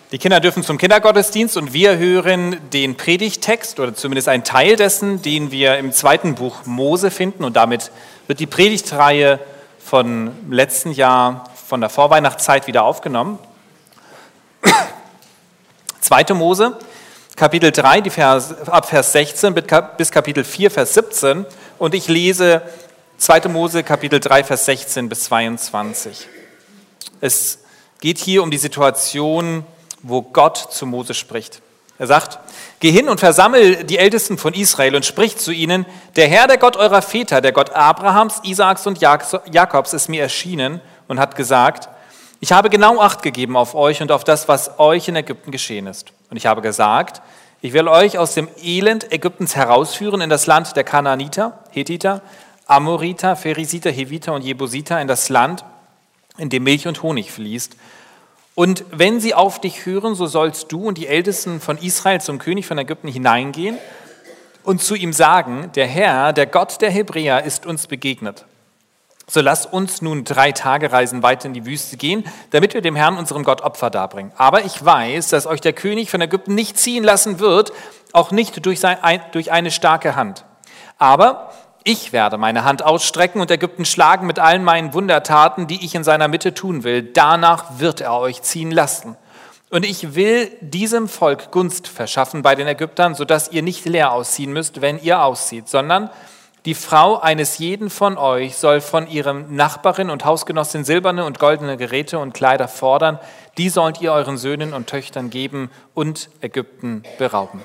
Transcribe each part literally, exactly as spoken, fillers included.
Die Kinder dürfen zum Kindergottesdienst und wir hören den Predigttext oder zumindest einen Teil dessen, den wir im zweiten Buch Mose finden. Und damit wird die Predigtreihe von letzten Jahr, von der Vorweihnachtszeit wieder aufgenommen. zweite Mose, Kapitel drei, die Vers, ab Vers sechzehn bis Kapitel vier, Vers siebzehn. Und ich lese zweite Mose, Kapitel drei, Vers sechzehn bis zweiundzwanzig. Es geht hier um die Situation, wo Gott zu Mose spricht. Er sagt, geh hin und versammel die Ältesten von Israel und sprich zu ihnen, der Herr, der Gott eurer Väter, der Gott Abrahams, Isaaks und Jakobs ist mir erschienen und hat gesagt, ich habe genau Acht gegeben auf euch und auf das, was euch in Ägypten geschehen ist. Und ich habe gesagt, ich will euch aus dem Elend Ägyptens herausführen in das Land der Kanaaniter, Hethiter, Amoriter, Pherisiter, Heviter und Jebusiter, in das Land, in dem Milch und Honig fließt. Und wenn sie auf dich hören, so sollst du und die Ältesten von Israel zum König von Ägypten hineingehen und zu ihm sagen, der Herr, der Gott der Hebräer, ist uns begegnet. So lasst uns nun drei Tage Reisen weit in die Wüste gehen, damit wir dem Herrn, unserem Gott, Opfer darbringen. Aber ich weiß, dass euch der König von Ägypten nicht ziehen lassen wird, auch nicht durch, sein, durch eine starke Hand. Aber ich werde meine Hand ausstrecken und Ägypten schlagen mit allen meinen Wundertaten, die ich in seiner Mitte tun will. Danach wird er euch ziehen lassen. Und ich will diesem Volk Gunst verschaffen bei den Ägyptern, sodass ihr nicht leer ausziehen müsst, wenn ihr auszieht, sondern die Frau eines jeden von euch soll von ihrem Nachbarin und Hausgenossin silberne und goldene Geräte und Kleider fordern. Die sollt ihr euren Söhnen und Töchtern geben und Ägypten berauben.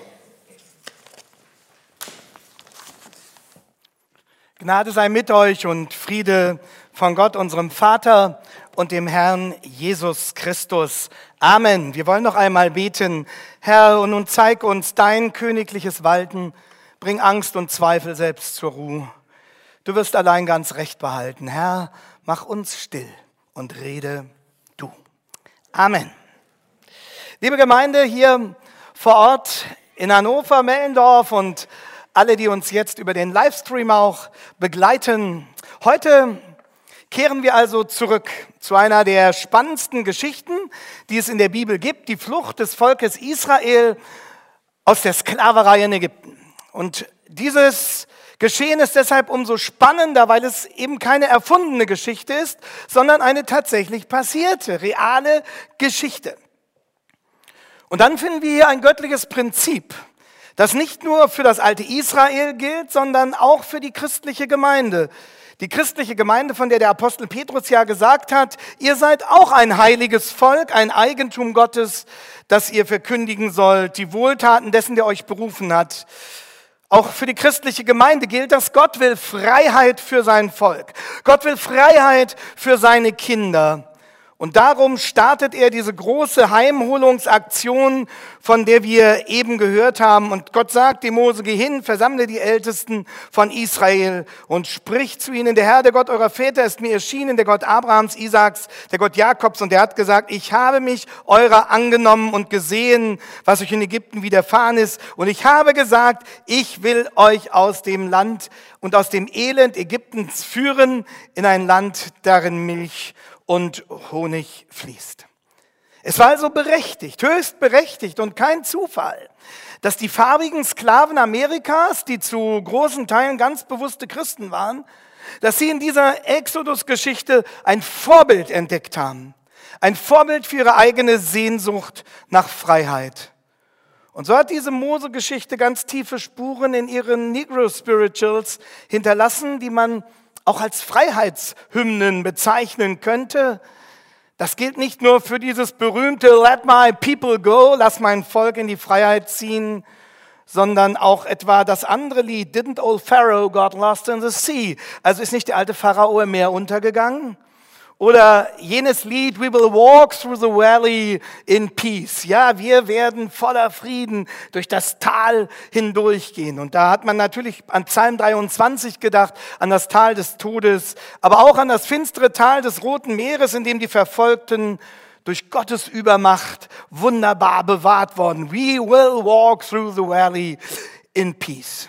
Gnade sei mit euch und Friede von Gott, unserem Vater und dem Herrn Jesus Christus. Amen. Wir wollen noch einmal beten. Herr, und nun zeig uns dein königliches Walten. Bring Angst und Zweifel selbst zur Ruhe. Du wirst allein ganz Recht behalten. Herr, mach uns still und rede du. Amen. Liebe Gemeinde hier vor Ort in Hannover, Mellendorf und alle, die uns jetzt über den Livestream auch begleiten. Heute kehren wir also zurück zu einer der spannendsten Geschichten, die es in der Bibel gibt, die Flucht des Volkes Israel aus der Sklaverei in Ägypten. Und dieses Geschehen ist deshalb umso spannender, weil es eben keine erfundene Geschichte ist, sondern eine tatsächlich passierte, reale Geschichte. Und dann finden wir hier ein göttliches Prinzip, das nicht nur für das alte Israel gilt, sondern auch für die christliche Gemeinde. Die christliche Gemeinde, von der der Apostel Petrus ja gesagt hat, ihr seid auch ein heiliges Volk, ein Eigentum Gottes, das ihr verkündigen sollt, die Wohltaten dessen, der euch berufen hat. Auch für die christliche Gemeinde gilt das, Gott will Freiheit für sein Volk. Gott will Freiheit für seine Kinder. Und darum startet er diese große Heimholungsaktion, von der wir eben gehört haben. Und Gott sagt dem Mose, geh hin, versammle die Ältesten von Israel und sprich zu ihnen, der Herr, der Gott eurer Väter ist mir erschienen, der Gott Abrahams, Isaaks, der Gott Jakobs. Und er hat gesagt, ich habe mich eurer angenommen und gesehen, was euch in Ägypten widerfahren ist. Und ich habe gesagt, ich will euch aus dem Land und aus dem Elend Ägyptens führen in ein Land, darin Milch und Honig fließt. Es war also berechtigt, höchst berechtigt und kein Zufall, dass die farbigen Sklaven Amerikas, die zu großen Teilen ganz bewusste Christen waren, dass sie in dieser Exodus-Geschichte ein Vorbild entdeckt haben. Ein Vorbild für ihre eigene Sehnsucht nach Freiheit. Und so hat diese Mose-Geschichte ganz tiefe Spuren in ihren Negro-Spirituals hinterlassen, die man auch als Freiheitshymnen bezeichnen könnte. Das gilt nicht nur für dieses berühmte Let my people go, lass mein Volk in die Freiheit ziehen, sondern auch etwa das andere Lied, Didn't old Pharaoh got lost in the sea? Also ist nicht der alte Pharao im Meer untergegangen? Oder jenes Lied, We will walk through the valley in peace. Ja, wir werden voller Frieden durch das Tal hindurchgehen. Und da hat man natürlich an Psalm dreiundzwanzig gedacht, an das Tal des Todes, aber auch an das finstere Tal des Roten Meeres, in dem die Verfolgten durch Gottes Übermacht wunderbar bewahrt worden. We will walk through the valley in peace.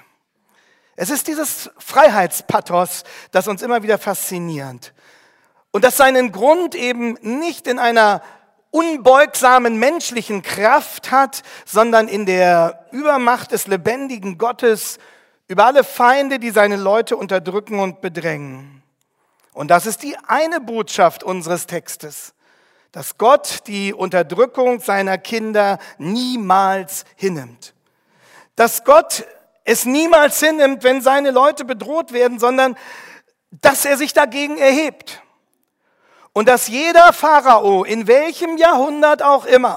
Es ist dieses Freiheitspathos, das uns immer wieder fasziniert. Und das seinen Grund eben nicht in einer unbeugsamen menschlichen Kraft hat, sondern in der Übermacht des lebendigen Gottes über alle Feinde, die seine Leute unterdrücken und bedrängen. Und das ist die eine Botschaft unseres Textes, dass Gott die Unterdrückung seiner Kinder niemals hinnimmt. Dass Gott es niemals hinnimmt, wenn seine Leute bedroht werden, sondern dass er sich dagegen erhebt. Und dass jeder Pharao, in welchem Jahrhundert auch immer,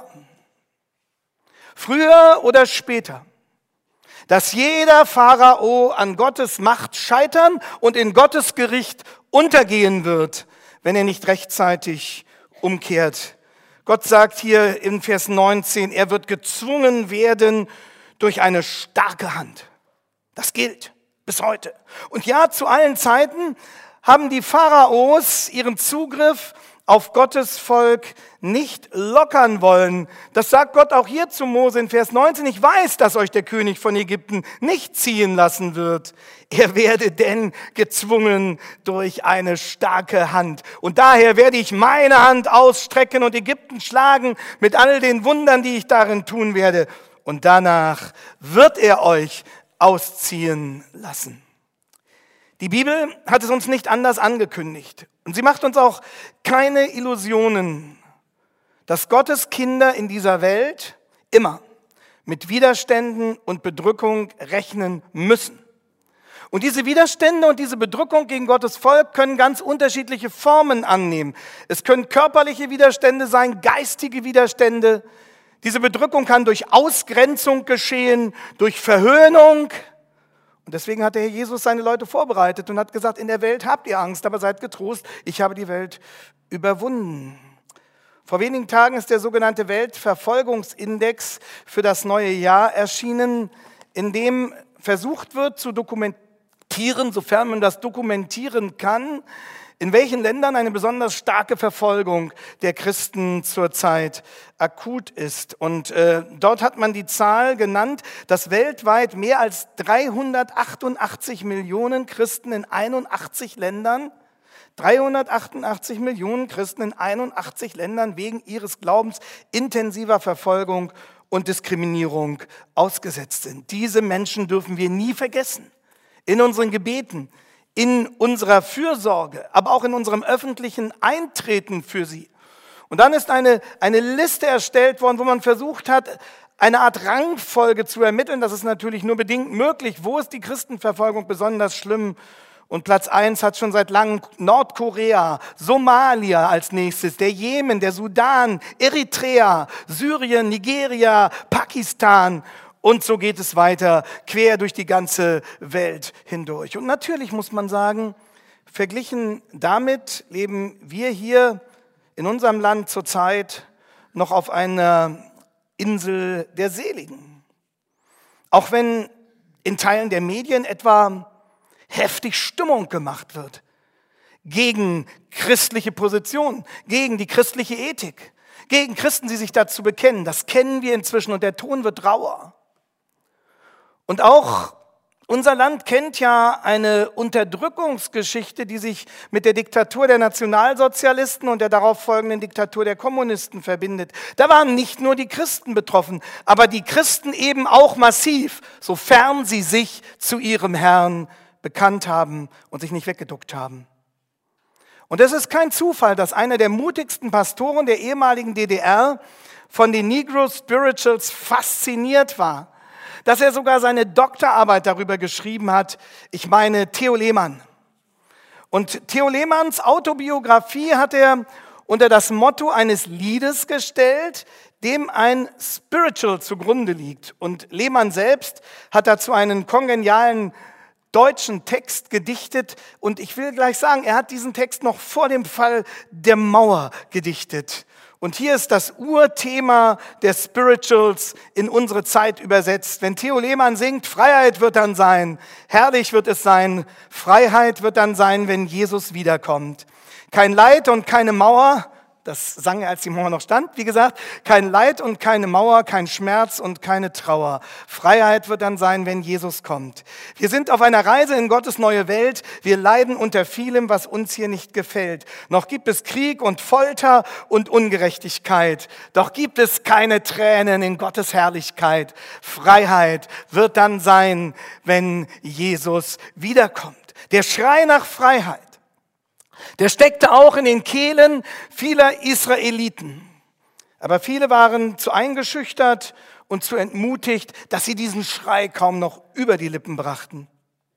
früher oder später, dass jeder Pharao an Gottes Macht scheitern und in Gottes Gericht untergehen wird, wenn er nicht rechtzeitig umkehrt. Gott sagt hier in Vers neunzehn, er wird gezwungen werden durch eine starke Hand. Das gilt bis heute. Und ja, zu allen Zeiten haben die Pharaos ihren Zugriff auf Gottes Volk nicht lockern wollen. Das sagt Gott auch hier zu Mose in Vers neunzehn. Ich weiß, dass euch der König von Ägypten nicht ziehen lassen wird. Er werde denn gezwungen durch eine starke Hand. Und daher werde ich meine Hand ausstrecken und Ägypten schlagen mit all den Wundern, die ich darin tun werde. Und danach wird er euch ausziehen lassen. Die Bibel hat es uns nicht anders angekündigt. Und sie macht uns auch keine Illusionen, dass Gottes Kinder in dieser Welt immer mit Widerständen und Bedrückung rechnen müssen. Und diese Widerstände und diese Bedrückung gegen Gottes Volk können ganz unterschiedliche Formen annehmen. Es können körperliche Widerstände sein, geistige Widerstände. Diese Bedrückung kann durch Ausgrenzung geschehen, durch Verhöhnung. Und deswegen hat der Herr Jesus seine Leute vorbereitet und hat gesagt, in der Welt habt ihr Angst, aber seid getrost, ich habe die Welt überwunden. Vor wenigen Tagen ist der sogenannte Weltverfolgungsindex für das neue Jahr erschienen, in dem versucht wird zu dokumentieren, sofern man das dokumentieren kann, in welchen Ländern eine besonders starke Verfolgung der Christen zurzeit akut ist. Und äh, dort hat man die Zahl genannt, dass weltweit mehr als dreihundertachtundachtzig Millionen Christen in einundachtzig Ländern, dreihundertachtundachtzig Millionen Christen in einundachtzig Ländern wegen ihres Glaubens intensiver Verfolgung und Diskriminierung ausgesetzt sind. Diese Menschen dürfen wir nie vergessen. In unseren Gebeten, in unserer Fürsorge, aber auch in unserem öffentlichen Eintreten für sie. Und dann ist eine, eine Liste erstellt worden, wo man versucht hat, eine Art Rangfolge zu ermitteln. Das ist natürlich nur bedingt möglich. Wo ist die Christenverfolgung besonders schlimm? Und Platz eins hat schon seit langem Nordkorea, Somalia als nächstes, der Jemen, der Sudan, Eritrea, Syrien, Nigeria, Pakistan. Und so geht es weiter, quer durch die ganze Welt hindurch. Und natürlich muss man sagen, verglichen damit leben wir hier in unserem Land zurzeit noch auf einer Insel der Seligen. Auch wenn in Teilen der Medien etwa heftig Stimmung gemacht wird gegen christliche Positionen, gegen die christliche Ethik, gegen Christen, die sich dazu bekennen. Das kennen wir inzwischen und der Ton wird rauer. Und auch unser Land kennt ja eine Unterdrückungsgeschichte, die sich mit der Diktatur der Nationalsozialisten und der darauf folgenden Diktatur der Kommunisten verbindet. Da waren nicht nur die Christen betroffen, aber die Christen eben auch massiv, sofern sie sich zu ihrem Herrn bekannt haben und sich nicht weggeduckt haben. Und es ist kein Zufall, dass einer der mutigsten Pastoren der ehemaligen D D R von den Negro Spirituals fasziniert war, dass er sogar seine Doktorarbeit darüber geschrieben hat, ich meine Theo Lehmann. Und Theo Lehmanns Autobiografie hat er unter das Motto eines Liedes gestellt, dem ein Spiritual zugrunde liegt. Und Lehmann selbst hat dazu einen kongenialen deutschen Text gedichtet. Und ich will gleich sagen, er hat diesen Text noch vor dem Fall der Mauer gedichtet. Und hier ist das Urthema der Spirituals in unsere Zeit übersetzt. Wenn Theo Lehmann singt, Freiheit wird dann sein, herrlich wird es sein, Freiheit wird dann sein, wenn Jesus wiederkommt. Kein Leid und keine Mauer, Das sang er, als die Mauer noch stand. Wie gesagt, kein Leid und keine Mauer, kein Schmerz und keine Trauer. Freiheit wird dann sein, wenn Jesus kommt. Wir sind auf einer Reise in Gottes neue Welt. Wir leiden unter vielem, was uns hier nicht gefällt. Noch gibt es Krieg und Folter und Ungerechtigkeit. Doch gibt es keine Tränen in Gottes Herrlichkeit. Freiheit wird dann sein, wenn Jesus wiederkommt. Der Schrei nach Freiheit, der steckte auch in den Kehlen vieler Israeliten. Aber viele waren zu eingeschüchtert und zu entmutigt, dass sie diesen Schrei kaum noch über die Lippen brachten.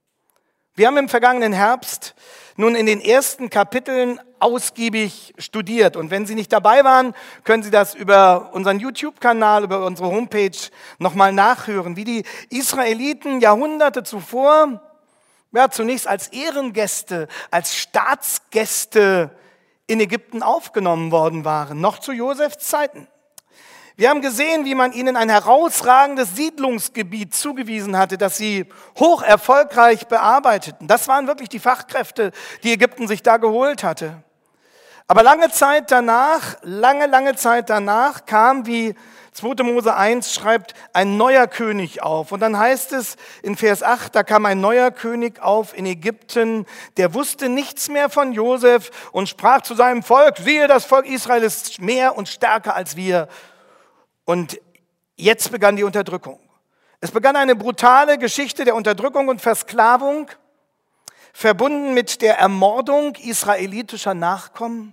Wir haben im vergangenen Herbst nun in den ersten Kapiteln ausgiebig studiert. Und wenn Sie nicht dabei waren, können Sie das über unseren YouTube-Kanal, über unsere Homepage nochmal nachhören, wie die Israeliten Jahrhunderte zuvor ja, zunächst als Ehrengäste, als Staatsgäste in Ägypten aufgenommen worden waren, noch zu Josefs Zeiten. Wir haben gesehen, wie man ihnen ein herausragendes Siedlungsgebiet zugewiesen hatte, das sie hoch erfolgreich bearbeiteten. Das waren wirklich die Fachkräfte, die Ägypten sich da geholt hatte. Aber lange Zeit danach, lange, lange Zeit danach kam, wie zweiter Mose eins schreibt, ein neuer König auf. Und dann heißt es in Vers acht, da kam ein neuer König auf in Ägypten, der wusste nichts mehr von Josef und sprach zu seinem Volk, siehe, das Volk Israel ist mehr und stärker als wir. Und jetzt begann die Unterdrückung. Es begann eine brutale Geschichte der Unterdrückung und Versklavung, verbunden mit der Ermordung israelitischer Nachkommen.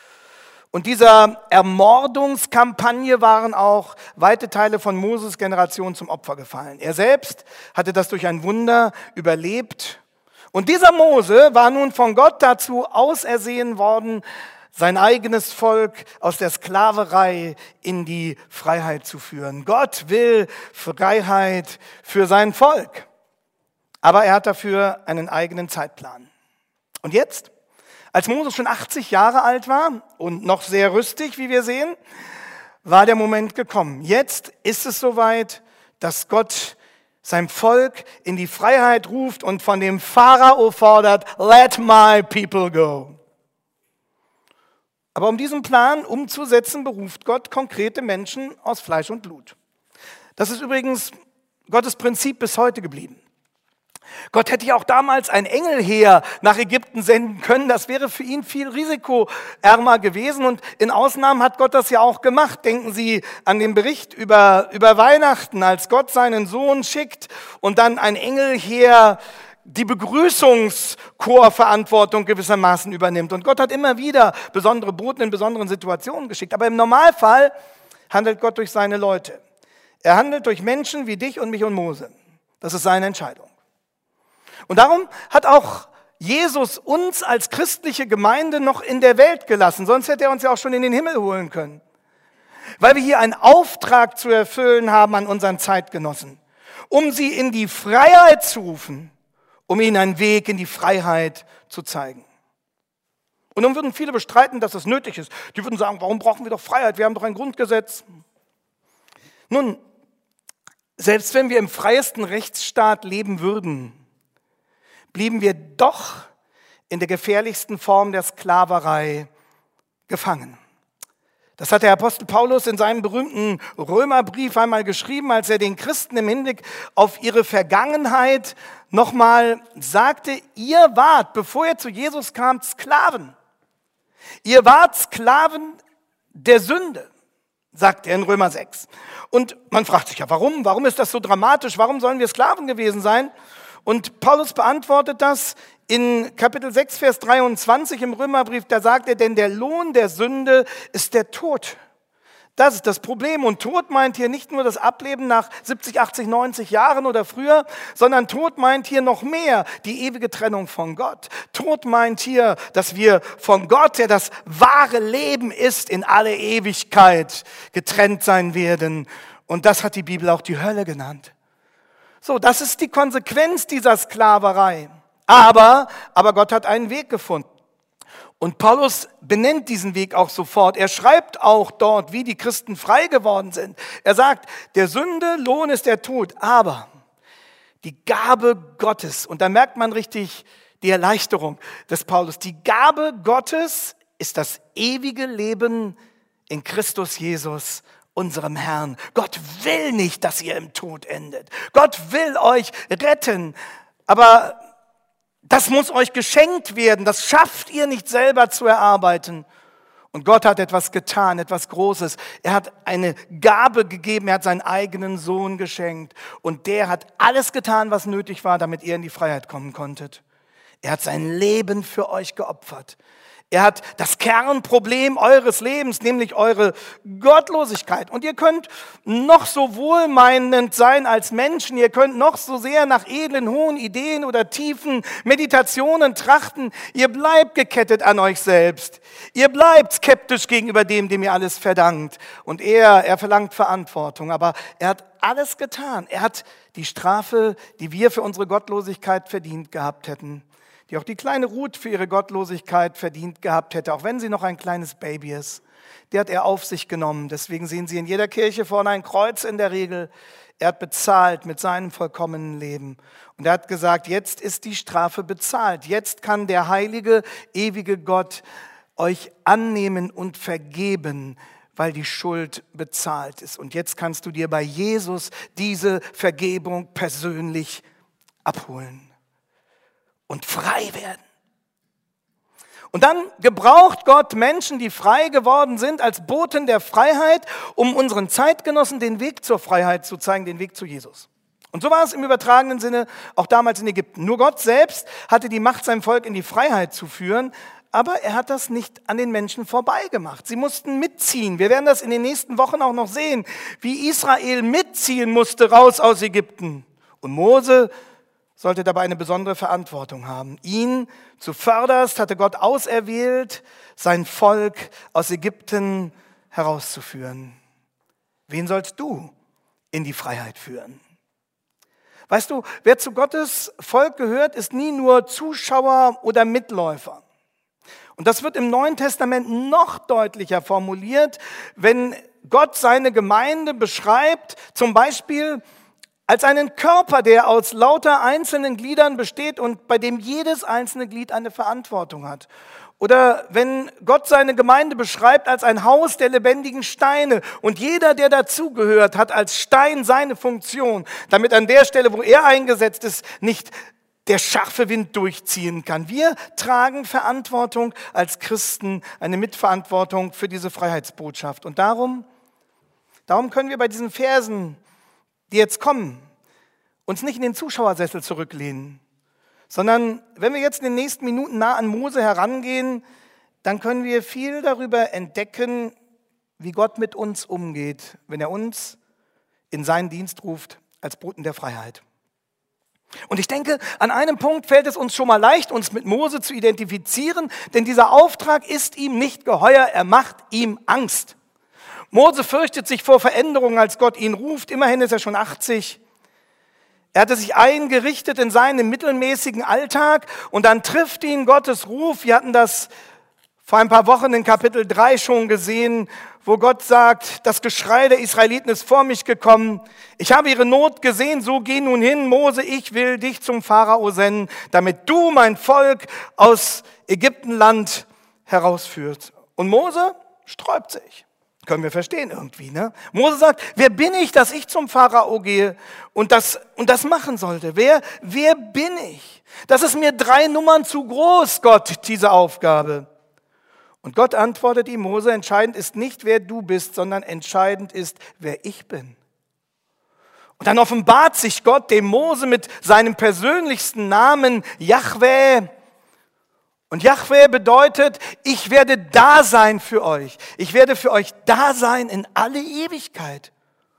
Und dieser Ermordungskampagne waren auch weite Teile von Moses Generation zum Opfer gefallen. Er selbst hatte das durch ein Wunder überlebt. Und dieser Mose war nun von Gott dazu ausersehen worden, sein eigenes Volk aus der Sklaverei in die Freiheit zu führen. Gott will Freiheit für sein Volk. Aber er hat dafür einen eigenen Zeitplan. Und jetzt? Als Mose schon achtzig Jahre alt war und noch sehr rüstig, wie wir sehen, war der Moment gekommen. Jetzt ist es soweit, dass Gott sein Volk in die Freiheit ruft und von dem Pharao fordert, let my people go. Aber um diesen Plan umzusetzen, beruft Gott konkrete Menschen aus Fleisch und Blut. Das ist übrigens Gottes Prinzip bis heute geblieben. Gott hätte ja auch damals ein Engelheer nach Ägypten senden können. Das wäre für ihn viel risikoärmer gewesen. Und in Ausnahmen hat Gott das ja auch gemacht. Denken Sie an den Bericht über, über Weihnachten, als Gott seinen Sohn schickt und dann ein Engelheer die Begrüßungschorverantwortung gewissermaßen übernimmt. Und Gott hat immer wieder besondere Boten in besonderen Situationen geschickt. Aber im Normalfall handelt Gott durch seine Leute. Er handelt durch Menschen wie dich und mich und Mose. Das ist seine Entscheidung. Und darum hat auch Jesus uns als christliche Gemeinde noch in der Welt gelassen. Sonst hätte er uns ja auch schon in den Himmel holen können. Weil wir hier einen Auftrag zu erfüllen haben an unseren Zeitgenossen, um sie in die Freiheit zu rufen, um ihnen einen Weg in die Freiheit zu zeigen. Und dann würden viele bestreiten, dass das nötig ist. Die würden sagen, warum brauchen wir doch Freiheit? Wir haben doch ein Grundgesetz. Nun, selbst wenn wir im freiesten Rechtsstaat leben würden, blieben wir doch in der gefährlichsten Form der Sklaverei gefangen. Das hat der Apostel Paulus in seinem berühmten Römerbrief einmal geschrieben, als er den Christen im Hinblick auf ihre Vergangenheit nochmal sagte, ihr wart, bevor ihr zu Jesus kamt, Sklaven. Ihr wart Sklaven der Sünde, sagt er in Römer sechs. Und man fragt sich ja, warum? Warum ist das so dramatisch? Warum sollen wir Sklaven gewesen sein? Und Paulus beantwortet das in Kapitel sechs, Vers dreiundzwanzig im Römerbrief. Da sagt er, denn der Lohn der Sünde ist der Tod. Das ist das Problem. Und Tod meint hier nicht nur das Ableben nach siebzig, achtzig, neunzig Jahren oder früher, sondern Tod meint hier noch mehr die ewige Trennung von Gott. Tod meint hier, dass wir von Gott, der das wahre Leben ist, in alle Ewigkeit getrennt sein werden. Und das hat die Bibel auch die Hölle genannt. So, das ist die Konsequenz dieser Sklaverei. Aber, aber Gott hat einen Weg gefunden. Und Paulus benennt diesen Weg auch sofort. Er schreibt auch dort, wie die Christen frei geworden sind. Er sagt, der Sünde Lohn ist der Tod, aber die Gabe Gottes, und da merkt man richtig die Erleichterung des Paulus, die Gabe Gottes ist das ewige Leben in Christus Jesus, unserem Herrn. Gott will nicht, dass ihr im Tod endet. Gott will euch retten. Aber das muss euch geschenkt werden. Das schafft ihr nicht selber zu erarbeiten. Und Gott hat etwas getan, etwas Großes. Er hat eine Gabe gegeben, er hat seinen eigenen Sohn geschenkt. Und der hat alles getan, was nötig war, damit ihr in die Freiheit kommen konntet. Er hat sein Leben für euch geopfert. Er hat das Kernproblem eures Lebens, nämlich eure Gottlosigkeit. Und ihr könnt noch so wohlmeinend sein als Menschen, ihr könnt noch so sehr nach edlen, hohen Ideen oder tiefen Meditationen trachten. Ihr bleibt gekettet an euch selbst. Ihr bleibt skeptisch gegenüber dem, dem ihr alles verdankt. Und er, er verlangt Verantwortung, aber er hat alles getan. Er hat die Strafe, die wir für unsere Gottlosigkeit verdient gehabt hätten, die auch die kleine Ruth für ihre Gottlosigkeit verdient gehabt hätte, auch wenn sie noch ein kleines Baby ist. Die hat er auf sich genommen. Deswegen sehen Sie in jeder Kirche vorne ein Kreuz in der Regel. Er hat bezahlt mit seinem vollkommenen Leben. Und er hat gesagt, jetzt ist die Strafe bezahlt. Jetzt kann der heilige, ewige Gott euch annehmen und vergeben, weil die Schuld bezahlt ist. Und jetzt kannst du dir bei Jesus diese Vergebung persönlich abholen und frei werden. Und dann gebraucht Gott Menschen, die frei geworden sind, als Boten der Freiheit, um unseren Zeitgenossen den Weg zur Freiheit zu zeigen, den Weg zu Jesus. Und so war es im übertragenen Sinne auch damals in Ägypten. Nur Gott selbst hatte die Macht, sein Volk in die Freiheit zu führen, aber er hat das nicht an den Menschen vorbeigemacht. Sie mussten mitziehen. Wir werden das in den nächsten Wochen auch noch sehen, wie Israel mitziehen musste raus aus Ägypten. Und Mose sollte dabei eine besondere Verantwortung haben. Ihn zuvörderst hatte Gott auserwählt, sein Volk aus Ägypten herauszuführen. Wen sollst du in die Freiheit führen? Weißt du, wer zu Gottes Volk gehört, ist nie nur Zuschauer oder Mitläufer. Und das wird im Neuen Testament noch deutlicher formuliert, wenn Gott seine Gemeinde beschreibt, zum Beispiel als einen Körper, der aus lauter einzelnen Gliedern besteht und bei dem jedes einzelne Glied eine Verantwortung hat. Oder wenn Gott seine Gemeinde beschreibt als ein Haus der lebendigen Steine und jeder, der dazugehört, hat als Stein seine Funktion, damit an der Stelle, wo er eingesetzt ist, nicht der scharfe Wind durchziehen kann. Wir tragen Verantwortung als Christen, eine Mitverantwortung für diese Freiheitsbotschaft. Und darum, darum können wir bei diesen Versen, die jetzt kommen, uns nicht in den Zuschauersessel zurücklehnen, sondern wenn wir jetzt in den nächsten Minuten nah an Mose herangehen, dann können wir viel darüber entdecken, wie Gott mit uns umgeht, wenn er uns in seinen Dienst ruft als Boten der Freiheit. Und ich denke, an einem Punkt fällt es uns schon mal leicht, uns mit Mose zu identifizieren, denn dieser Auftrag ist ihm nicht geheuer, er macht ihm Angst. Mose fürchtet sich vor Veränderungen, als Gott ihn ruft. Immerhin ist er schon achtzig. Er hatte sich eingerichtet in seinen mittelmäßigen Alltag und dann trifft ihn Gottes Ruf. Wir hatten das vor ein paar Wochen in Kapitel drei schon gesehen, wo Gott sagt, das Geschrei der Israeliten ist vor mich gekommen. Ich habe ihre Not gesehen, so geh nun hin, Mose, ich will dich zum Pharao senden, damit du mein Volk aus Ägyptenland herausführst. Und Mose sträubt sich. Können wir verstehen irgendwie, ne? Mose sagt, wer bin ich, dass ich zum Pharao gehe und das, und das machen sollte? Wer, wer bin ich? Das ist mir drei Nummern zu groß, Gott, diese Aufgabe. Und Gott antwortet ihm, Mose, entscheidend ist nicht, wer du bist, sondern entscheidend ist, wer ich bin. Und dann offenbart sich Gott dem Mose mit seinem persönlichsten Namen, Jahwe. Und Jahwe bedeutet, ich werde da sein für euch. Ich werde für euch da sein in alle Ewigkeit.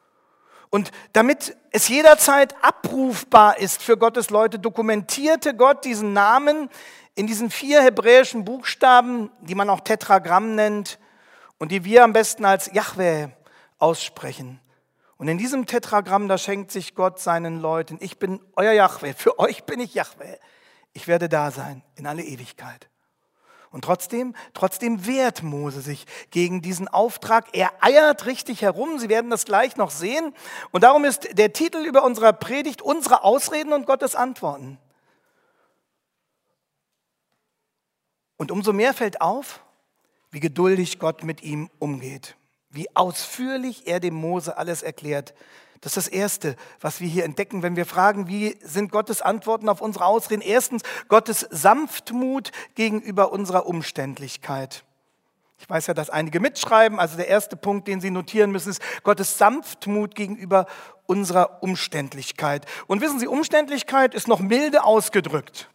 Und damit es jederzeit abrufbar ist für Gottes Leute, dokumentierte Gott diesen Namen in diesen vier hebräischen Buchstaben, die man auch Tetragramm nennt und die wir am besten als Jahwe aussprechen. Und in diesem Tetragramm, da schenkt sich Gott seinen Leuten, ich bin euer Jahwe, für euch bin ich Jahwe. Ich werde da sein in alle Ewigkeit. Und trotzdem, trotzdem wehrt Mose sich gegen diesen Auftrag. Er eiert richtig herum. Sie werden das gleich noch sehen. Und darum ist der Titel über unserer Predigt unsere Ausreden und Gottes Antworten. Und umso mehr fällt auf, wie geduldig Gott mit ihm umgeht, wie ausführlich er dem Mose alles erklärt. Das ist das Erste, was wir hier entdecken, wenn wir fragen, wie sind Gottes Antworten auf unsere Ausreden? Erstens, Gottes Sanftmut gegenüber unserer Umständlichkeit. Ich weiß ja, dass einige mitschreiben, also der erste Punkt, den Sie notieren müssen, ist Gottes Sanftmut gegenüber unserer Umständlichkeit. Und wissen Sie, Umständlichkeit ist noch milde ausgedrückt.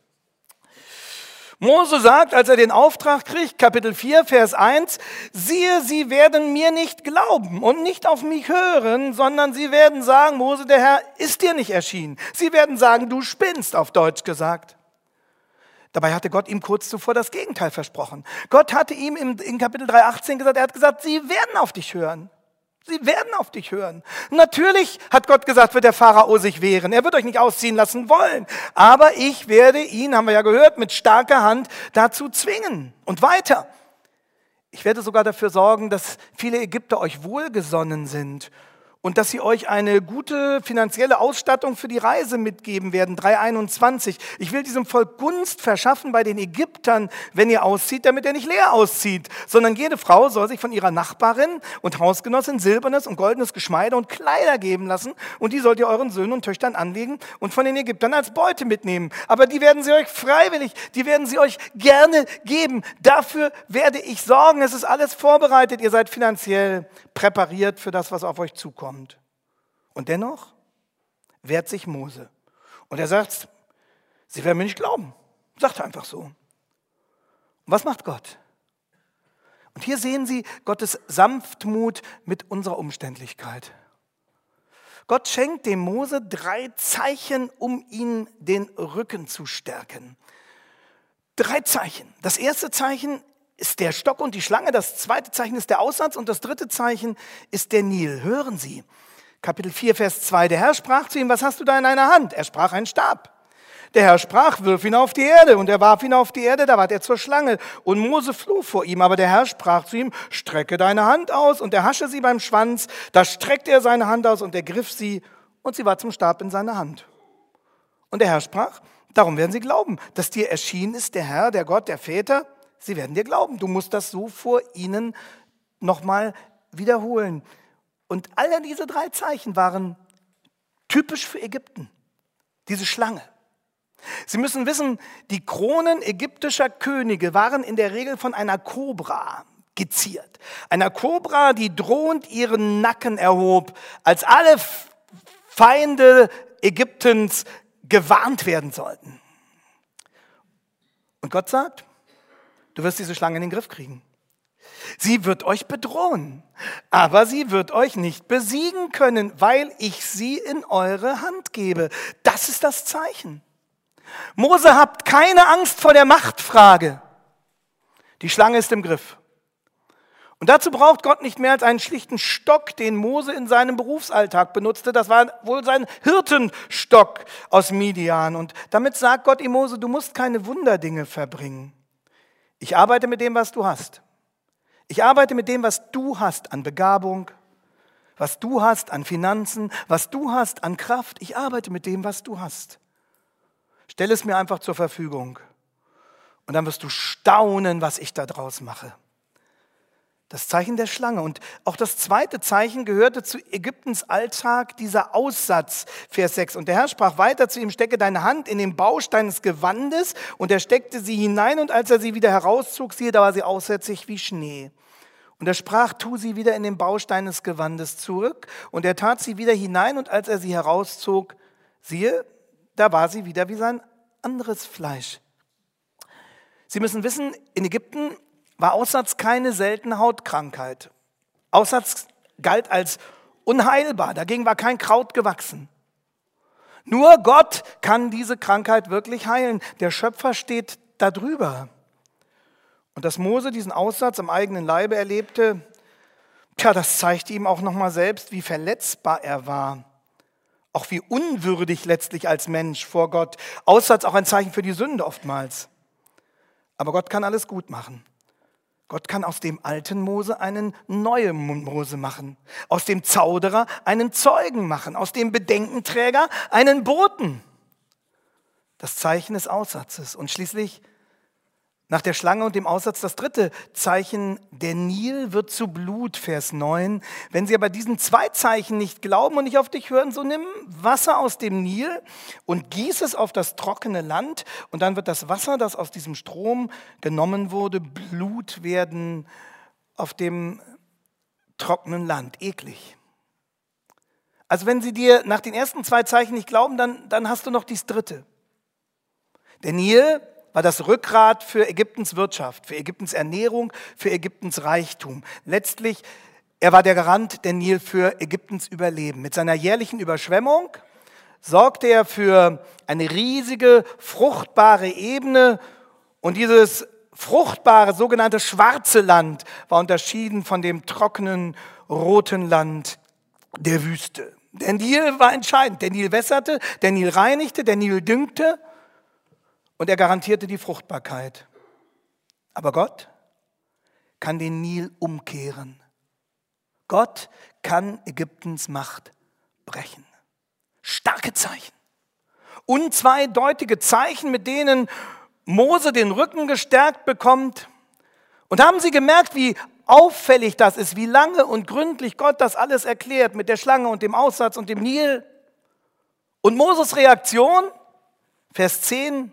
Mose sagt, als er den Auftrag kriegt, Kapitel vier, Vers eins, siehe, sie werden mir nicht glauben und nicht auf mich hören, sondern sie werden sagen, Mose, der Herr ist dir nicht erschienen. Sie werden sagen, du spinnst, auf Deutsch gesagt. Dabei hatte Gott ihm kurz zuvor das Gegenteil versprochen. Gott hatte ihm in Kapitel drei, achtzehn gesagt, er hat gesagt, sie werden auf dich hören. Sie werden auf dich hören. Natürlich, hat Gott gesagt, wird der Pharao sich wehren. Er wird euch nicht ausziehen lassen wollen. Aber ich werde ihn, haben wir ja gehört, mit starker Hand dazu zwingen. Und weiter. Ich werde sogar dafür sorgen, dass viele Ägypter euch wohlgesonnen sind und dass sie euch eine gute finanzielle Ausstattung für die Reise mitgeben werden. drei einundzwanzig. Ich will diesem Volk Gunst verschaffen bei den Ägyptern, wenn ihr auszieht, damit er nicht leer auszieht, sondern jede Frau soll sich von ihrer Nachbarin und Hausgenossin silbernes und goldenes Geschmeide und Kleider geben lassen und die sollt ihr euren Söhnen und Töchtern anlegen und von den Ägyptern als Beute mitnehmen. Aber die werden sie euch freiwillig, die werden sie euch gerne geben. Dafür werde ich sorgen. Es ist alles vorbereitet. Ihr seid finanziell präpariert für das, was auf euch zukommt. Und dennoch wehrt sich Mose. Und er sagt, sie werden mir nicht glauben. Sagt er einfach so. Und was macht Gott? Und hier sehen Sie Gottes Sanftmut mit unserer Umständlichkeit. Gott schenkt dem Mose drei Zeichen, um ihm den Rücken zu stärken. Drei Zeichen. Das erste Zeichen ist der Stock und die Schlange, das zweite Zeichen ist der Aussatz und das dritte Zeichen ist der Nil. Hören Sie, Kapitel vier, Vers zwei. Der Herr sprach zu ihm, was hast du da in deiner Hand? Er sprach, einen Stab. Der Herr sprach, wirf ihn auf die Erde. Und er warf ihn auf die Erde, da ward er zur Schlange. Und Mose floh vor ihm. Aber der Herr sprach zu ihm, strecke deine Hand aus. Und er hasche sie beim Schwanz. Da streckte er seine Hand aus und ergriff sie. Und sie war zum Stab in seiner Hand. Und der Herr sprach, darum werden sie glauben, dass dir erschienen ist der Herr, der Gott der Väter. Sie werden dir glauben. Du musst das so vor ihnen nochmal wiederholen. Und alle diese drei Zeichen waren typisch für Ägypten. Diese Schlange. Sie müssen wissen, die Kronen ägyptischer Könige waren in der Regel von einer Kobra geziert. Einer Kobra, die drohend ihren Nacken erhob, als alle Feinde Ägyptens gewarnt werden sollten. Und Gott sagt, du wirst diese Schlange in den Griff kriegen. Sie wird euch bedrohen, aber sie wird euch nicht besiegen können, weil ich sie in eure Hand gebe. Das ist das Zeichen. Mose, habt keine Angst vor der Machtfrage. Die Schlange ist im Griff. Und dazu braucht Gott nicht mehr als einen schlichten Stock, den Mose in seinem Berufsalltag benutzte. Das war wohl sein Hirtenstock aus Midian. Und damit sagt Gott ihm, Mose, du musst keine Wunderdinge verbringen. Ich arbeite mit dem, was du hast. Ich arbeite mit dem, was du hast an Begabung, was du hast an Finanzen, was du hast an Kraft. Ich arbeite mit dem, was du hast. Stell es mir einfach zur Verfügung. Und dann wirst du staunen, was ich da draus mache. Das Zeichen der Schlange. Und auch das zweite Zeichen gehörte zu Ägyptens Alltag, dieser Aussatz, Vers sechs. Und der Herr sprach weiter zu ihm, stecke deine Hand in den Baustein des Gewandes. Und er steckte sie hinein und als er sie wieder herauszog, siehe, da war sie aussätzig wie Schnee. Und er sprach, tu sie wieder in den Baustein des Gewandes zurück. Und er tat sie wieder hinein und als er sie herauszog, siehe, da war sie wieder wie sein anderes Fleisch. Sie müssen wissen, in Ägypten war Aussatz keine seltene Hautkrankheit. Aussatz galt als unheilbar, dagegen war kein Kraut gewachsen. Nur Gott kann diese Krankheit wirklich heilen. Der Schöpfer steht da drüber. Und dass Mose diesen Aussatz am eigenen Leibe erlebte, tja, das zeigte ihm auch nochmal selbst, wie verletzbar er war. Auch wie unwürdig letztlich als Mensch vor Gott. Aussatz auch ein Zeichen für die Sünde oftmals. Aber Gott kann alles gut machen. Gott kann aus dem alten Mose einen neuen Mose machen. Aus dem Zauderer einen Zeugen machen. Aus dem Bedenkenträger einen Boten. Das Zeichen des Aussatzes. Und schließlich Nach der Schlange und dem Aussatz das dritte Zeichen, der Nil wird zu Blut, Vers neun. Wenn sie aber diesen zwei Zeichen nicht glauben und nicht auf dich hören, so nimm Wasser aus dem Nil und gieß es auf das trockene Land und dann wird das Wasser, das aus diesem Strom genommen wurde, Blut werden auf dem trockenen Land. Eklig. Also wenn sie dir nach den ersten zwei Zeichen nicht glauben, dann, dann hast du noch dieses dritte. Der Nil war das Rückgrat für Ägyptens Wirtschaft, für Ägyptens Ernährung, für Ägyptens Reichtum. Letztlich, er war der Garant, der Nil, für Ägyptens Überleben. Mit seiner jährlichen Überschwemmung sorgte er für eine riesige, fruchtbare Ebene. Und dieses fruchtbare, sogenannte schwarze Land war unterschieden von dem trockenen, roten Land der Wüste. Der Nil war entscheidend. Der Nil wässerte, der Nil reinigte, der Nil düngte. Und er garantierte die Fruchtbarkeit. Aber Gott kann den Nil umkehren. Gott kann Ägyptens Macht brechen. Starke Zeichen. Unzweideutige Zeichen, mit denen Mose den Rücken gestärkt bekommt. Und haben Sie gemerkt, wie auffällig das ist, wie lange und gründlich Gott das alles erklärt mit der Schlange und dem Aussatz und dem Nil? Und Moses Reaktion, Vers zehn,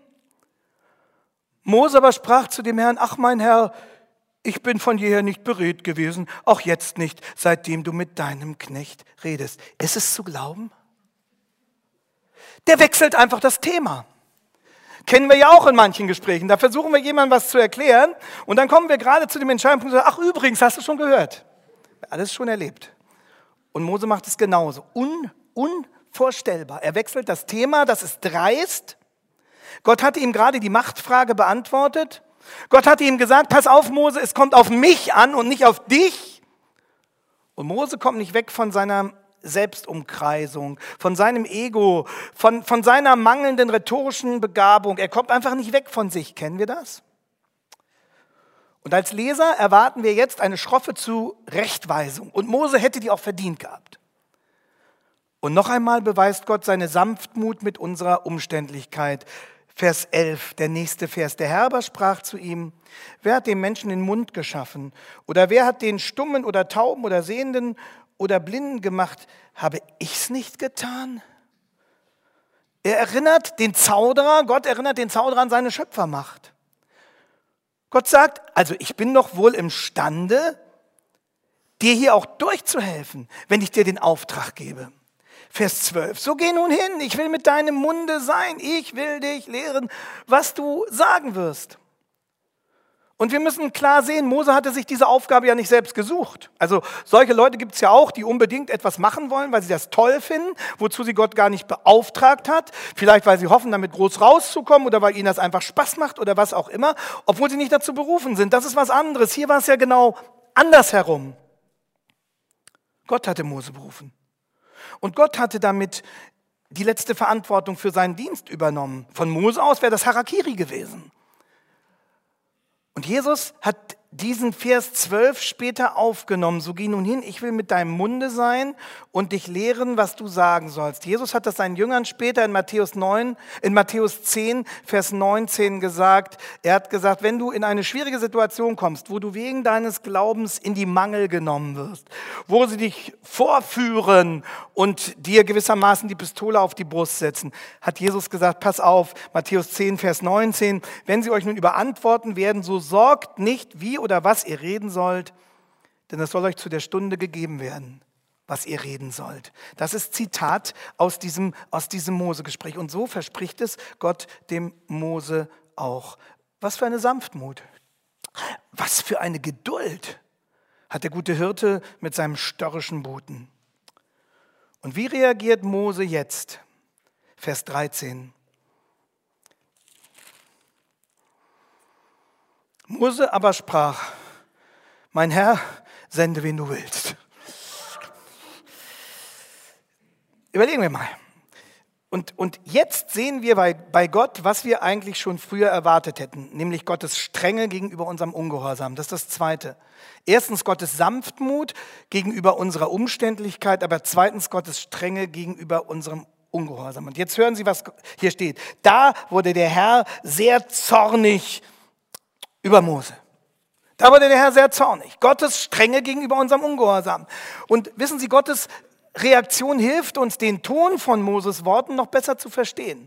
Mose aber sprach zu dem Herrn, ach mein Herr, ich bin von jeher nicht beredt gewesen, auch jetzt nicht, seitdem du mit deinem Knecht redest. Ist es zu glauben? Der wechselt einfach das Thema. Kennen wir ja auch in manchen Gesprächen. Da versuchen wir jemandem was zu erklären und dann kommen wir gerade zu dem entscheidenden Punkt, ach übrigens, hast du schon gehört? Alles schon erlebt. Und Mose macht es genauso. Un, unvorstellbar. Er wechselt das Thema, das ist dreist. Gott hatte ihm gerade die Machtfrage beantwortet. Gott hatte ihm gesagt, pass auf Mose, es kommt auf mich an und nicht auf dich. Und Mose kommt nicht weg von seiner Selbstumkreisung, von seinem Ego, von, von seiner mangelnden rhetorischen Begabung. Er kommt einfach nicht weg von sich. Kennen wir das? Und als Leser erwarten wir jetzt eine schroffe Zurechtweisung. Und Mose hätte die auch verdient gehabt. Und noch einmal beweist Gott seine Sanftmut mit unserer Umständlichkeit. Vers elf, der nächste Vers. Der Herr aber sprach zu ihm, wer hat dem Menschen den Mund geschaffen? Oder wer hat den Stummen oder Tauben oder Sehenden oder Blinden gemacht? Habe ich's nicht getan? Er erinnert den Zauderer, Gott erinnert den Zauderer an seine Schöpfermacht. Gott sagt, also ich bin doch wohl imstande, dir hier auch durchzuhelfen, wenn ich dir den Auftrag gebe. Vers zwölf, so geh nun hin, ich will mit deinem Munde sein, ich will dich lehren, was du sagen wirst. Und wir müssen klar sehen, Mose hatte sich diese Aufgabe ja nicht selbst gesucht. Also solche Leute gibt es ja auch, die unbedingt etwas machen wollen, weil sie das toll finden, wozu sie Gott gar nicht beauftragt hat. Vielleicht, weil sie hoffen, damit groß rauszukommen oder weil ihnen das einfach Spaß macht oder was auch immer, obwohl sie nicht dazu berufen sind. Das ist was anderes. Hier war es ja genau andersherum. Gott hatte Mose berufen. Und Gott hatte damit die letzte Verantwortung für seinen Dienst übernommen. Von Mose aus wäre das Harakiri gewesen. Und Jesus hat diesen Vers zwölf später aufgenommen. So geh nun hin, ich will mit deinem Munde sein und dich lehren, was du sagen sollst. Jesus hat das seinen Jüngern später in Matthäus neun, in Matthäus zehn, Vers neunzehn gesagt. Er hat gesagt, wenn du in eine schwierige Situation kommst, wo du wegen deines Glaubens in die Mangel genommen wirst, wo sie dich vorführen und dir gewissermaßen die Pistole auf die Brust setzen, hat Jesus gesagt, pass auf, Matthäus zehn, Vers neunzehn, wenn sie euch nun überantworten werden, so sorgt nicht, wie oder was ihr reden sollt, denn es soll euch zu der Stunde gegeben werden, was ihr reden sollt. Das ist Zitat aus diesem, aus diesem Mose-Gespräch. Und so verspricht es Gott dem Mose auch. Was für eine Sanftmut, was für eine Geduld hat der gute Hirte mit seinem störrischen Boten. Und wie reagiert Mose jetzt? Vers dreizehn. Mose aber sprach, mein Herr, sende, wen du willst. Überlegen wir mal. Und, und jetzt sehen wir bei, bei Gott, was wir eigentlich schon früher erwartet hätten, nämlich Gottes Strenge gegenüber unserem Ungehorsam. Das ist das Zweite. Erstens Gottes Sanftmut gegenüber unserer Umständlichkeit, aber zweitens Gottes Strenge gegenüber unserem Ungehorsam. Und jetzt hören Sie, was hier steht. Da wurde der Herr sehr zornig über Mose. Da wurde der Herr sehr zornig. Gottes Strenge gegenüber unserem Ungehorsam. Und wissen Sie, Gottes Reaktion hilft uns, den Ton von Moses Worten noch besser zu verstehen.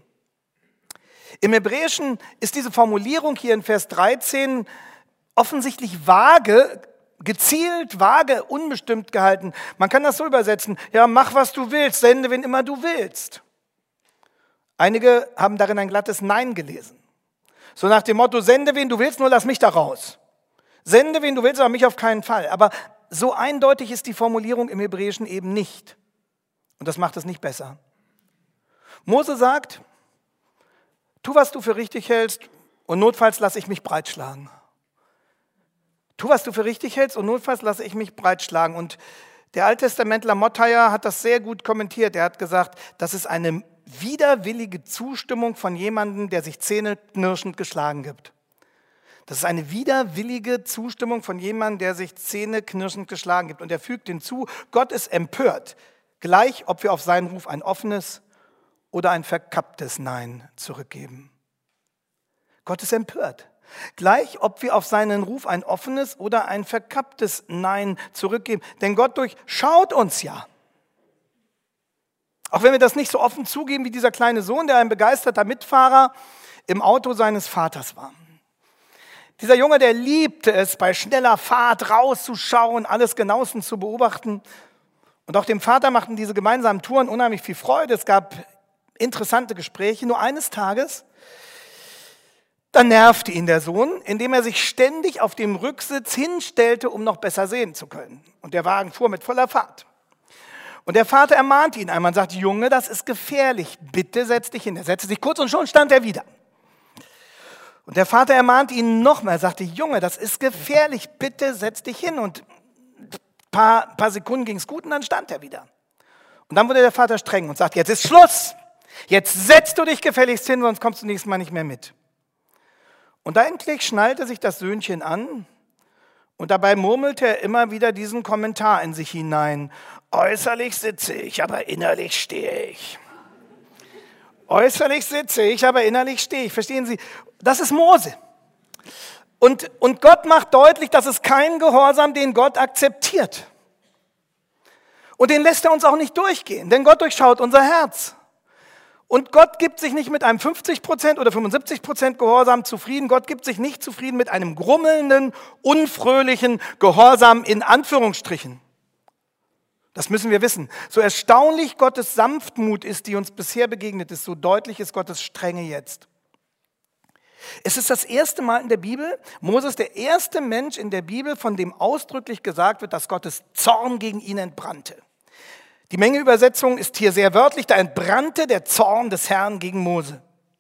Im Hebräischen ist diese Formulierung hier in Vers dreizehn offensichtlich vage, gezielt, vage, unbestimmt gehalten. Man kann das so übersetzen, ja, mach, was du willst, sende, wen immer du willst. Einige haben darin ein glattes Nein gelesen. So nach dem Motto, sende, wen du willst, nur lass mich da raus. Sende, wen du willst, aber mich auf keinen Fall. Aber so eindeutig ist die Formulierung im Hebräischen eben nicht. Und das macht es nicht besser. Mose sagt, tu, was du für richtig hältst und notfalls lasse ich mich breitschlagen. Tu, was du für richtig hältst und notfalls lasse ich mich breitschlagen. Und der Alttestamentler Motteyer hat das sehr gut kommentiert. Er hat gesagt, das ist eine widerwillige Zustimmung von jemandem, der sich zähneknirschend geschlagen gibt. Das ist eine widerwillige Zustimmung von jemandem, der sich zähneknirschend geschlagen gibt. Und er fügt hinzu, Gott ist empört, gleich ob wir auf seinen Ruf ein offenes oder ein verkapptes Nein zurückgeben. Gott ist empört, gleich ob wir auf seinen Ruf ein offenes oder ein verkapptes Nein zurückgeben. Denn Gott durchschaut uns ja. Auch wenn wir das nicht so offen zugeben wie dieser kleine Sohn, der ein begeisterter Mitfahrer im Auto seines Vaters war. Dieser Junge, der liebte es, bei schneller Fahrt rauszuschauen, alles genauestens zu beobachten. Und auch dem Vater machten diese gemeinsamen Touren unheimlich viel Freude. Es gab interessante Gespräche. Nur eines Tages, dann nervte ihn der Sohn, indem er sich ständig auf dem Rücksitz hinstellte, um noch besser sehen zu können. Und der Wagen fuhr mit voller Fahrt. Und der Vater ermahnte ihn einmal und sagte, Junge, das ist gefährlich, bitte setz dich hin. Er setzte sich kurz und schon stand er wieder. Und der Vater ermahnte ihn nochmal, er sagte, Junge, das ist gefährlich, bitte setz dich hin. Und ein paar, paar Sekunden ging es gut und dann stand er wieder. Und dann wurde der Vater streng und sagte, jetzt ist Schluss. Jetzt setzt du dich gefälligst hin, sonst kommst du nächstes Mal nicht mehr mit. Und endlich schnallte sich das Söhnchen an und dabei murmelte er immer wieder diesen Kommentar in sich hinein. Äußerlich sitze ich, aber innerlich stehe ich. Äußerlich sitze ich, aber innerlich stehe ich. Verstehen Sie? Das ist Mose. Und, und Gott macht deutlich, dass es keinen Gehorsam, den Gott akzeptiert. Und den lässt er uns auch nicht durchgehen, denn Gott durchschaut unser Herz. Und Gott gibt sich nicht mit einem fünfzig Prozent oder fünfundsiebzig Prozent Gehorsam zufrieden. Gott gibt sich nicht zufrieden mit einem grummelnden, unfröhlichen Gehorsam in Anführungsstrichen. Das müssen wir wissen. So erstaunlich Gottes Sanftmut ist, die uns bisher begegnet ist, so deutlich ist Gottes Strenge jetzt. Es ist das erste Mal in der Bibel, Mose ist der erste Mensch in der Bibel, von dem ausdrücklich gesagt wird, dass Gottes Zorn gegen ihn entbrannte. Die Mengeübersetzung ist hier sehr wörtlich, da entbrannte der Zorn des Herrn gegen Mose.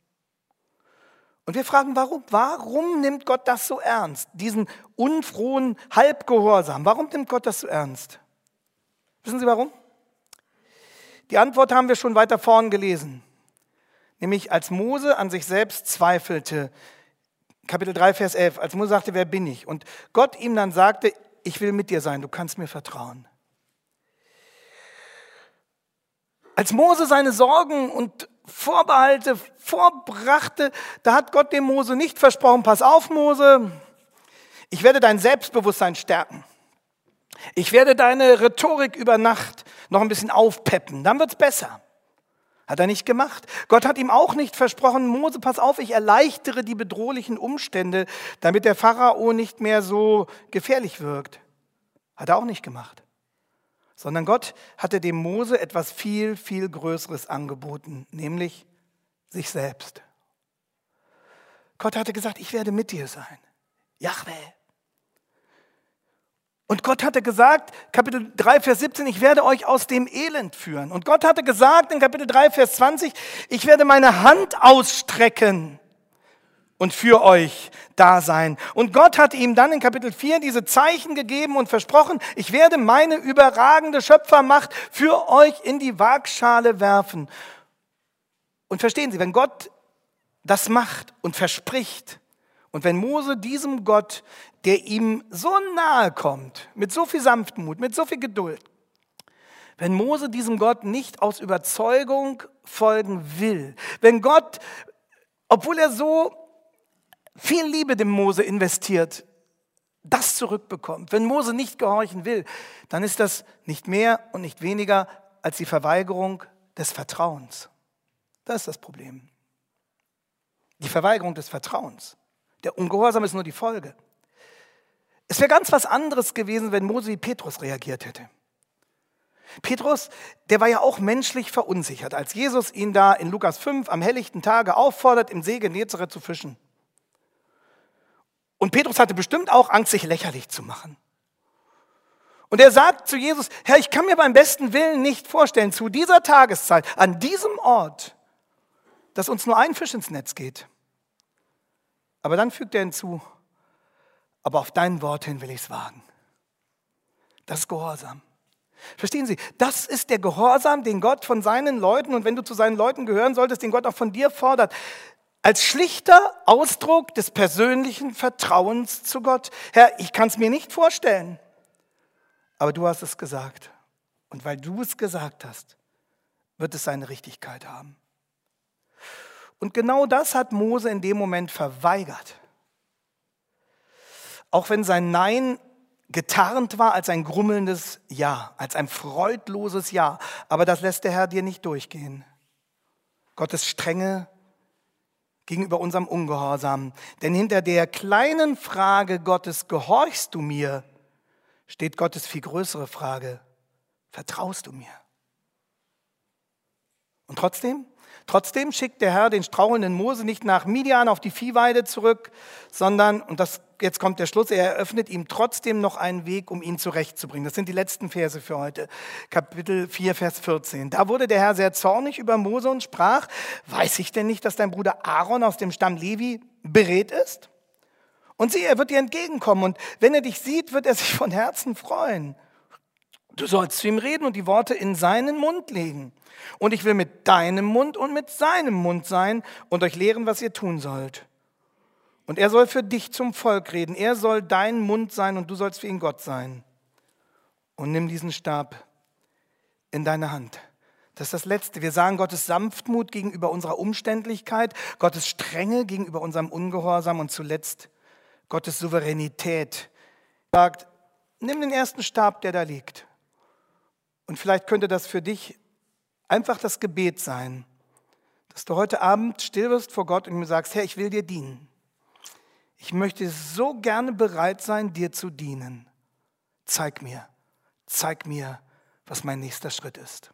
Und wir fragen, warum? Warum nimmt Gott das so ernst, diesen unfrohen Halbgehorsam? Warum nimmt Gott das so ernst? Wissen Sie warum? Die Antwort haben wir schon weiter vorn gelesen. Nämlich als Mose an sich selbst zweifelte, Kapitel drei, Vers elf, als Mose sagte, wer bin ich? Und Gott ihm dann sagte, ich will mit dir sein, du kannst mir vertrauen. Als Mose seine Sorgen und Vorbehalte vorbrachte, da hat Gott dem Mose nicht versprochen, pass auf Mose, ich werde dein Selbstbewusstsein stärken. Ich werde deine Rhetorik über Nacht noch ein bisschen aufpeppen, dann wird's besser. Hat er nicht gemacht. Gott hat ihm auch nicht versprochen, Mose, pass auf, ich erleichtere die bedrohlichen Umstände, damit der Pharao nicht mehr so gefährlich wirkt. Hat er auch nicht gemacht. Sondern Gott hatte dem Mose etwas viel, viel Größeres angeboten, nämlich sich selbst. Gott hatte gesagt, ich werde mit dir sein. Jahwe. Und Gott hatte gesagt, Kapitel drei, Vers siebzehn, ich werde euch aus dem Elend führen. Und Gott hatte gesagt in Kapitel drei, Vers zwanzig, ich werde meine Hand ausstrecken und für euch da sein. Und Gott hat ihm dann in Kapitel vier diese Zeichen gegeben und versprochen, ich werde meine überragende Schöpfermacht für euch in die Waagschale werfen. Und verstehen Sie, wenn Gott das macht und verspricht, und wenn Mose diesem Gott, der ihm so nahe kommt, mit so viel Sanftmut, mit so viel Geduld, wenn Mose diesem Gott nicht aus Überzeugung folgen will, wenn Gott, obwohl er so viel Liebe dem Mose investiert, das zurückbekommt. Wenn Mose nicht gehorchen will, dann ist das nicht mehr und nicht weniger als die Verweigerung des Vertrauens. Das ist das Problem. Die Verweigerung des Vertrauens. Der Ungehorsam ist nur die Folge. Es wäre ganz was anderes gewesen, wenn Mose wie Petrus reagiert hätte. Petrus, der war ja auch menschlich verunsichert, als Jesus ihn da in Lukas fünf am helllichten Tage auffordert, im See Genezareth zu fischen. Und Petrus hatte bestimmt auch Angst, sich lächerlich zu machen. Und er sagt zu Jesus, Herr, ich kann mir beim besten Willen nicht vorstellen, zu dieser Tageszeit, an diesem Ort, dass uns nur ein Fisch ins Netz geht. Aber dann fügt er hinzu, aber auf dein Wort hin will ich es wagen. Das ist Gehorsam. Verstehen Sie, das ist der Gehorsam, den Gott von seinen Leuten, und wenn du zu seinen Leuten gehören solltest, den Gott auch von dir fordert, als schlichter Ausdruck des persönlichen Vertrauens zu Gott. Herr, ich kann es mir nicht vorstellen, aber du hast es gesagt. Und weil du es gesagt hast, wird es seine Richtigkeit haben. Und genau das hat Mose in dem Moment verweigert. Auch wenn sein Nein getarnt war als ein grummelndes Ja, als ein freudloses Ja. Aber das lässt der Herr dir nicht durchgehen. Gottes Strenge gegenüber unserem Ungehorsam. Denn hinter der kleinen Frage Gottes, gehorchst du mir, steht Gottes viel größere Frage, vertraust du mir? Und trotzdem, trotzdem schickt der Herr den strauchelnden Mose nicht nach Midian auf die Viehweide zurück, sondern, und das, jetzt kommt der Schluss, er eröffnet ihm trotzdem noch einen Weg, um ihn zurechtzubringen. Das sind die letzten Verse für heute, Kapitel vier, Vers vierzehn. Da wurde der Herr sehr zornig über Mose und sprach, weiß ich denn nicht, dass dein Bruder Aaron aus dem Stamm Levi beredt ist? Und siehe, er wird dir entgegenkommen und wenn er dich sieht, wird er sich von Herzen freuen. Du sollst zu ihm reden und die Worte in seinen Mund legen. Und ich will mit deinem Mund und mit seinem Mund sein und euch lehren, was ihr tun sollt. Und er soll für dich zum Volk reden. Er soll dein Mund sein und du sollst für ihn Gott sein. Und nimm diesen Stab in deine Hand. Das ist das Letzte. Wir sagen Gottes Sanftmut gegenüber unserer Umständlichkeit, Gottes Strenge gegenüber unserem Ungehorsam und zuletzt Gottes Souveränität. Er sagt, nimm den ersten Stab, der da liegt. Und vielleicht könnte das für dich einfach das Gebet sein, dass du heute Abend still wirst vor Gott und mir sagst, Herr, ich will dir dienen. Ich möchte so gerne bereit sein, dir zu dienen. Zeig mir, zeig mir, was mein nächster Schritt ist.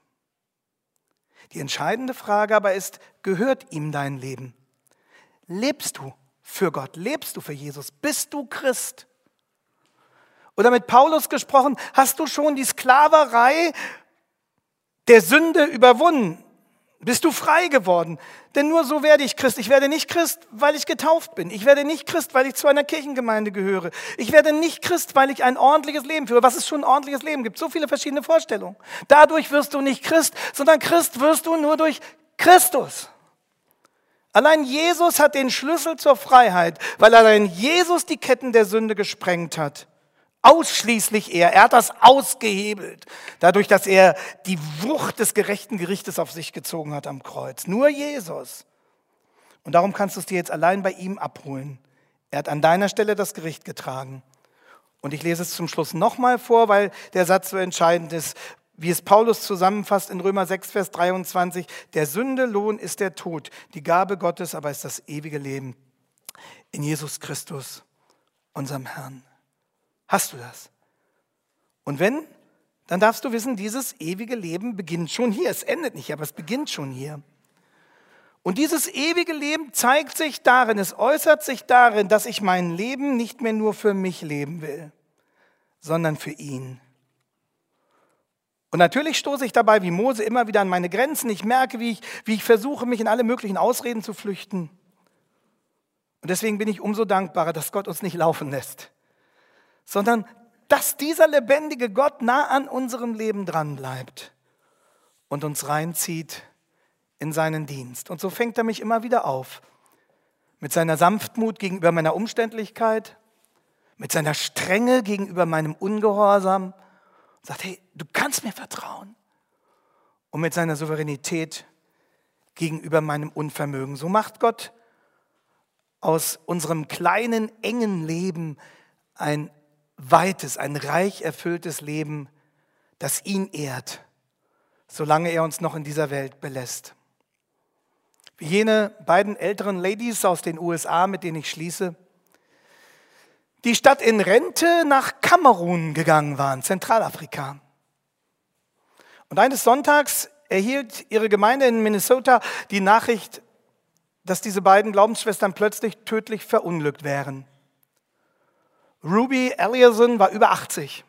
Die entscheidende Frage aber ist, gehört ihm dein Leben? Lebst du für Gott? Lebst du für Jesus? Bist du Christ? Oder mit Paulus gesprochen, hast du schon die Sklaverei der Sünde überwunden? Bist du frei geworden? Denn nur so werde ich Christ. Ich werde nicht Christ, weil ich getauft bin. Ich werde nicht Christ, weil ich zu einer Kirchengemeinde gehöre. Ich werde nicht Christ, weil ich ein ordentliches Leben führe. Was es schon ein ordentliches Leben gibt. So viele verschiedene Vorstellungen. Dadurch wirst du nicht Christ, sondern Christ wirst du nur durch Christus. Allein Jesus hat den Schlüssel zur Freiheit, weil allein Jesus die Ketten der Sünde gesprengt hat. Ausschließlich er. Er hat das ausgehebelt, dadurch, dass er die Wucht des gerechten Gerichtes auf sich gezogen hat am Kreuz. Nur Jesus. Und darum kannst du es dir jetzt allein bei ihm abholen. Er hat an deiner Stelle das Gericht getragen. Und ich lese es zum Schluss nochmal vor, weil der Satz so entscheidend ist, wie es Paulus zusammenfasst in Römer sechs, Vers dreiundzwanzig. Der Sünde Lohn ist der Tod, die Gabe Gottes aber ist das ewige Leben in Jesus Christus, unserem Herrn. Hast du das? Und wenn, dann darfst du wissen, dieses ewige Leben beginnt schon hier. Es endet nicht, aber es beginnt schon hier. Und dieses ewige Leben zeigt sich darin, es äußert sich darin, dass ich mein Leben nicht mehr nur für mich leben will, sondern für ihn. Und natürlich stoße ich dabei wie Mose immer wieder an meine Grenzen. Ich merke, wie ich, wie ich versuche, mich in alle möglichen Ausreden zu flüchten. Und deswegen bin ich umso dankbarer, dass Gott uns nicht laufen lässt, sondern dass dieser lebendige Gott nah an unserem Leben dran bleibt und uns reinzieht in seinen Dienst. Und so fängt er mich immer wieder auf, mit seiner Sanftmut gegenüber meiner Umständlichkeit, mit seiner Strenge gegenüber meinem Ungehorsam, und sagt, hey, du kannst mir vertrauen. Und mit seiner Souveränität gegenüber meinem Unvermögen. So macht Gott aus unserem kleinen, engen Leben ein weites, ein reich erfülltes Leben, das ihn ehrt, solange er uns noch in dieser Welt belässt. Wie jene beiden älteren Ladies aus den U S A, mit denen ich schließe, die statt in Rente nach Kamerun gegangen waren, Zentralafrika. Und eines Sonntags erhielt ihre Gemeinde in Minnesota die Nachricht, dass diese beiden Glaubensschwestern plötzlich tödlich verunglückt wären. Ruby Eliason war über achtzig.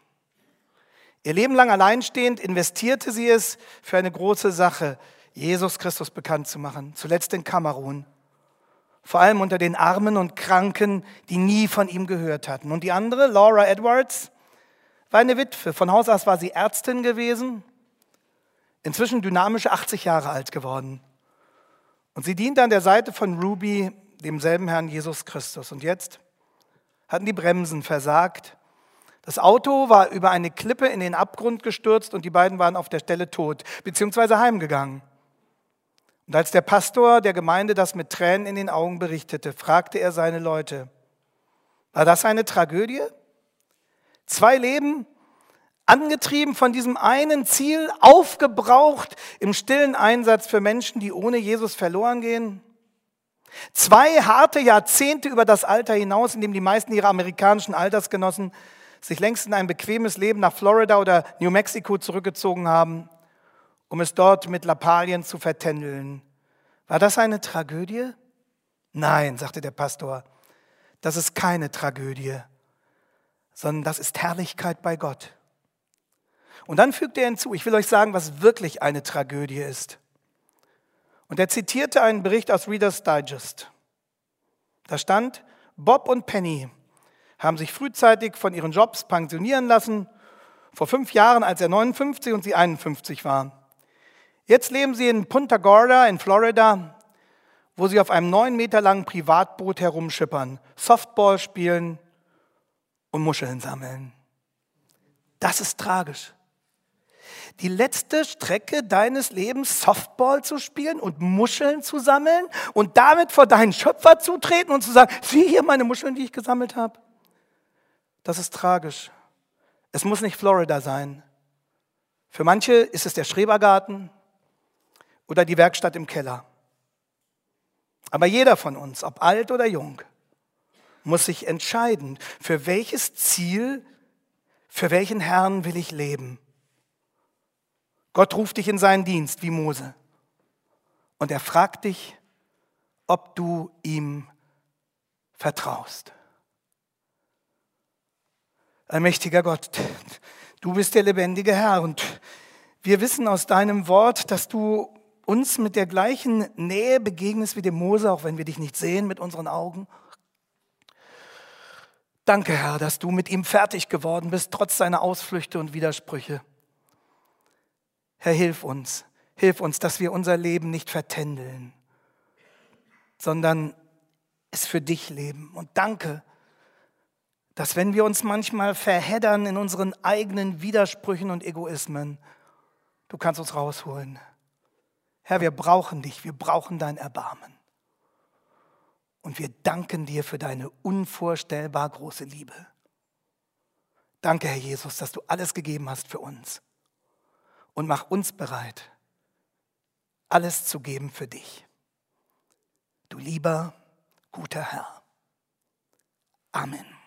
Ihr Leben lang alleinstehend investierte sie es für eine große Sache, Jesus Christus bekannt zu machen, zuletzt in Kamerun. Vor allem unter den Armen und Kranken, die nie von ihm gehört hatten. Und die andere, Laura Edwards, war eine Witwe. Von Haus aus war sie Ärztin gewesen, inzwischen dynamische achtzig Jahre alt geworden. Und sie diente an der Seite von Ruby, demselben Herrn Jesus Christus. Und jetzt hatten die Bremsen versagt. Das Auto war über eine Klippe in den Abgrund gestürzt und die beiden waren auf der Stelle tot, beziehungsweise heimgegangen. Und als der Pastor der Gemeinde das mit Tränen in den Augen berichtete, fragte er seine Leute, war das eine Tragödie? Zwei Leben, angetrieben von diesem einen Ziel, aufgebraucht im stillen Einsatz für Menschen, die ohne Jesus verloren gehen? Zwei harte Jahrzehnte über das Alter hinaus, in dem die meisten ihrer amerikanischen Altersgenossen sich längst in ein bequemes Leben nach Florida oder New Mexico zurückgezogen haben, um es dort mit Lappalien zu vertändeln. War das eine Tragödie? Nein, sagte der Pastor, das ist keine Tragödie, sondern das ist Herrlichkeit bei Gott. Und dann fügte er hinzu, ich will euch sagen, was wirklich eine Tragödie ist. Und er zitierte einen Bericht aus Reader's Digest. Da stand, Bob und Penny haben sich frühzeitig von ihren Jobs pensionieren lassen, vor fünf Jahren, als er neunundfünfzig und sie einundfünfzig waren. Jetzt leben sie in Punta Gorda in Florida, wo sie auf einem neun Meter langen Privatboot herumschippern, Softball spielen und Muscheln sammeln. Das ist tragisch. Die letzte Strecke deines Lebens Softball zu spielen und Muscheln zu sammeln und damit vor deinen Schöpfer zu treten und zu sagen, sieh hier meine Muscheln, die ich gesammelt habe. Das ist tragisch. Es muss nicht Florida sein. Für manche ist es der Schrebergarten oder die Werkstatt im Keller. Aber jeder von uns, ob alt oder jung, muss sich entscheiden, für welches Ziel, für welchen Herrn will ich leben. Gott ruft dich in seinen Dienst wie Mose und er fragt dich, ob du ihm vertraust. Allmächtiger Gott, du bist der lebendige Herr und wir wissen aus deinem Wort, dass du uns mit der gleichen Nähe begegnest wie dem Mose, auch wenn wir dich nicht sehen mit unseren Augen. Danke, Herr, dass du mit ihm fertig geworden bist, trotz seiner Ausflüchte und Widersprüche. Herr, hilf uns, hilf uns, dass wir unser Leben nicht vertändeln, sondern es für dich leben. Und danke, dass wenn wir uns manchmal verheddern in unseren eigenen Widersprüchen und Egoismen, du kannst uns rausholen. Herr, wir brauchen dich, wir brauchen dein Erbarmen. Und wir danken dir für deine unvorstellbar große Liebe. Danke, Herr Jesus, dass du alles gegeben hast für uns. Und mach uns bereit, alles zu geben für dich. Du lieber, guter Herr. Amen.